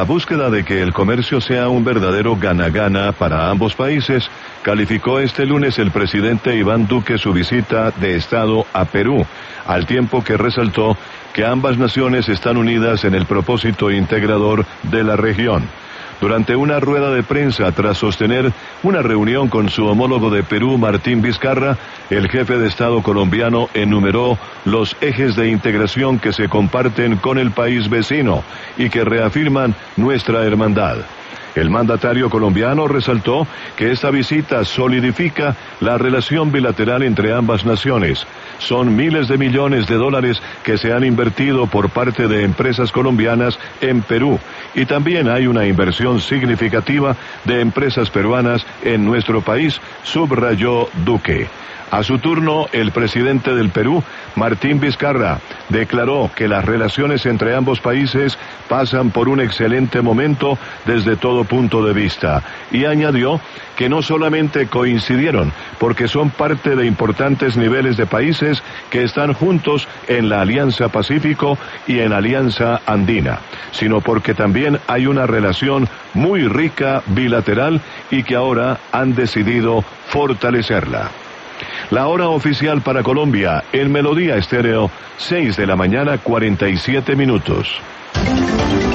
La búsqueda de que el comercio sea un verdadero gana-gana para ambos países, calificó este lunes el presidente Iván Duque su visita de Estado a Perú, al tiempo que resaltó que ambas naciones están unidas en el propósito integrador de la región. Durante una rueda de prensa tras sostener una reunión con su homólogo de Perú, Martín Vizcarra, el jefe de Estado colombiano enumeró los ejes de integración que se comparten con el país vecino y que reafirman nuestra hermandad. El mandatario colombiano resaltó que esta visita solidifica la relación bilateral entre ambas naciones. Son miles de millones de dólares que se han invertido por parte de empresas colombianas en Perú, y también hay una inversión significativa de empresas peruanas en nuestro país, subrayó Duque. A su turno, el presidente del Perú, Martín Vizcarra, declaró que las relaciones entre ambos países pasan por un excelente momento desde todo punto de vista, y añadió que no solamente coincidieron, porque son parte de importantes niveles de países que están juntos en la Alianza Pacífico y en Alianza Andina, sino porque también hay una relación muy rica bilateral y que ahora han decidido fortalecerla. La hora oficial para Colombia en Melodía Estéreo, 6 de la mañana, 47 minutos.